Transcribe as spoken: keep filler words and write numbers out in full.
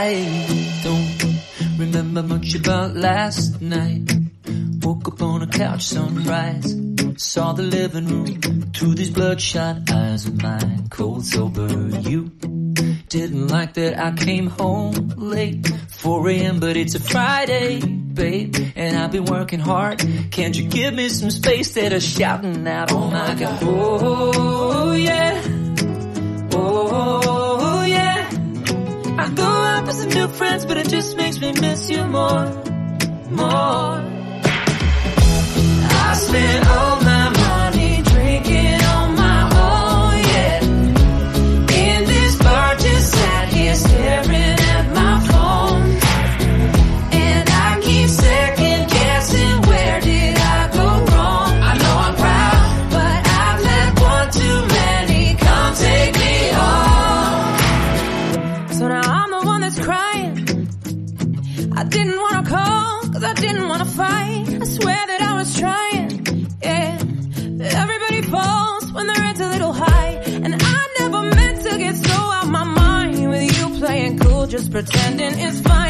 I don't remember much about last night. Woke up on a couch, sunrise. Saw the living room through these bloodshot eyes of mine. Cold sober, you didn't like that I came home late, four a.m. but it's a Friday, babe, and I've been working hard. Can't you give me some space? That are shouting out, oh my God. Oh yeah, oh yeah. I go out with some new friends, but it just makes me miss you more, more. I spent all my money drinking on my own, yeah. In this bar, just sat here staring at my phone, and I keep second guessing, where did I go wrong? I know I'm proud, but I've let one too many come take me home. So now I'm the one that's crying. I didn't wanna call, cause I didn't wanna fight. I swear that I was trying, yeah. Everybody falls when their head's a little high, and I never meant to get so out my mind with you playing cool, just pretending it's fine.